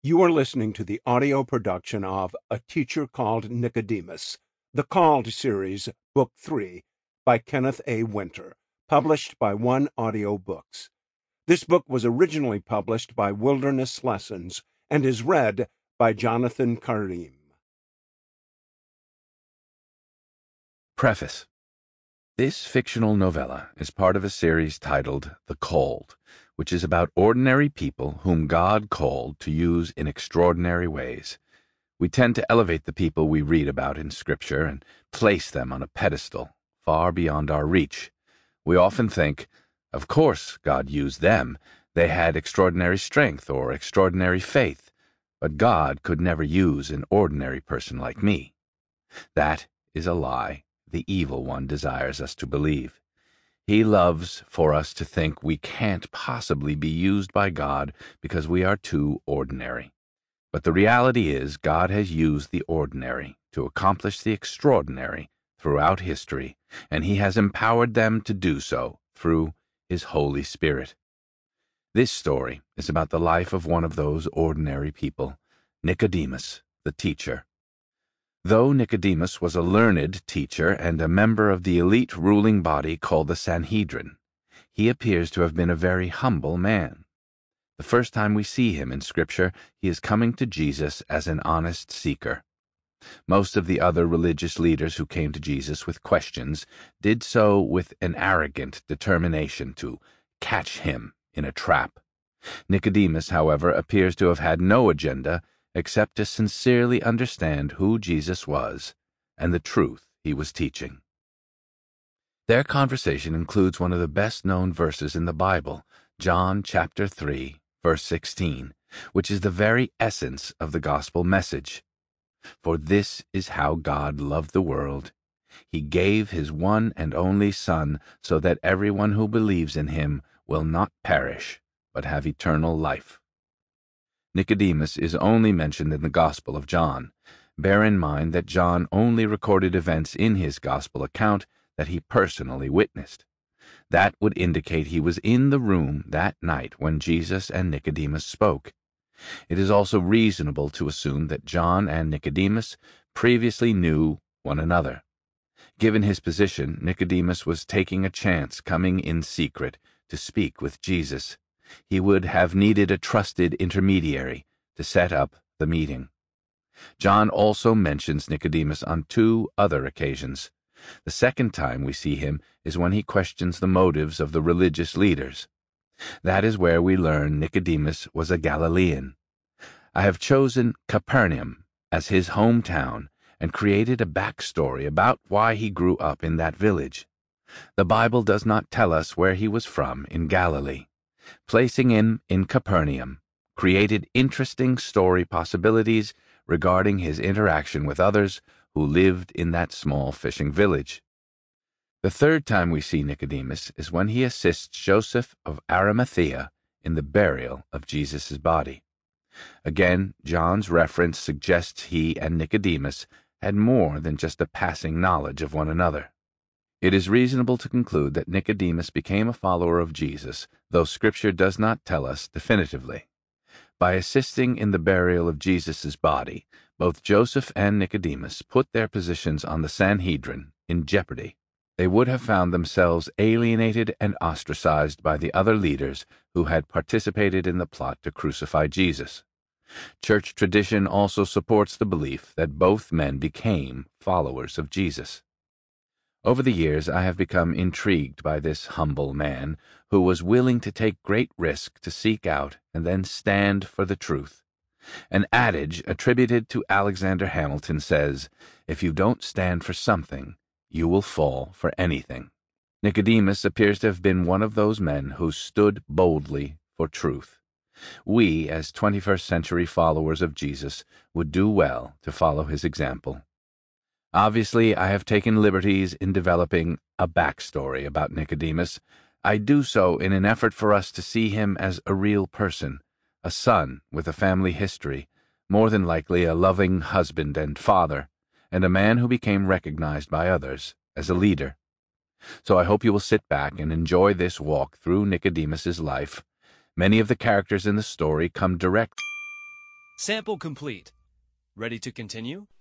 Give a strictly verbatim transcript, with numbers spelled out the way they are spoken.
You are listening to the audio production of A Teacher Called Nicodemus, the Called series, Book three, by Kenneth A. Winter, published by One Audio Books. This book was originally published by Wilderness Lessons and is read by Jonathan Karim. Preface. This fictional novella is part of a series titled The Called, which is about ordinary people whom God called to use in extraordinary ways. We tend to elevate the people we read about in Scripture and place them on a pedestal far beyond our reach. We often think, of course God used them. They had extraordinary strength or extraordinary faith, but God could never use an ordinary person like me. That is a lie the evil one desires us to believe. He loves for us to think we can't possibly be used by God because we are too ordinary. But the reality is God has used the ordinary to accomplish the extraordinary throughout history, and He has empowered them to do so through His Holy Spirit. This story is about the life of one of those ordinary people, Nicodemus, the teacher. Though Nicodemus was a learned teacher and a member of the elite ruling body called the Sanhedrin, he appears to have been a very humble man. The first time we see him in Scripture, he is coming to Jesus as an honest seeker. Most of the other religious leaders who came to Jesus with questions did so with an arrogant determination to catch him in a trap. Nicodemus, however, appears to have had no agenda except to sincerely understand who Jesus was and the truth he was teaching. Their conversation includes one of the best-known verses in the Bible, John chapter three, verse sixteen, which is the very essence of the gospel message. For this is how God loved the world. He gave His one and only Son so that everyone who believes in Him will not perish, but have eternal life. Nicodemus is only mentioned in the Gospel of John. Bear in mind that John only recorded events in his Gospel account that he personally witnessed. That would indicate he was in the room that night when Jesus and Nicodemus spoke. It is also reasonable to assume that John and Nicodemus previously knew one another. Given his position, Nicodemus was taking a chance coming in secret to speak with Jesus. He would have needed a trusted intermediary to set up the meeting. John also mentions Nicodemus on two other occasions. The second time we see him is when he questions the motives of the religious leaders. That is where we learn Nicodemus was a Galilean. I have chosen Capernaum as his hometown and created a backstory about why he grew up in that village. The Bible does not tell us where he was from in Galilee. Placing him in Capernaum created interesting story possibilities regarding his interaction with others who lived in that small fishing village. The third time we see Nicodemus is when he assists Joseph of Arimathea in the burial of Jesus' body. Again, John's reference suggests he and Nicodemus had more than just a passing knowledge of one another. It is reasonable to conclude that Nicodemus became a follower of Jesus, though Scripture does not tell us definitively. By assisting in the burial of Jesus' body, both Joseph and Nicodemus put their positions on the Sanhedrin in jeopardy. They would have found themselves alienated and ostracized by the other leaders who had participated in the plot to crucify Jesus. Church tradition also supports the belief that both men became followers of Jesus. Over the years, I have become intrigued by this humble man who was willing to take great risk to seek out and then stand for the truth. An adage attributed to Alexander Hamilton says, "If you don't stand for something, you will fall for anything." Nicodemus appears to have been one of those men who stood boldly for truth. We, as twenty-first century followers of Jesus, would do well to follow his example. Obviously, I have taken liberties in developing a backstory about Nicodemus. I do so in an effort for us to see him as a real person, a son with a family history, more than likely a loving husband and father, and a man who became recognized by others as a leader. So I hope you will sit back and enjoy this walk through Nicodemus's life. Many of the characters in the story come direct Sample complete. Ready to continue?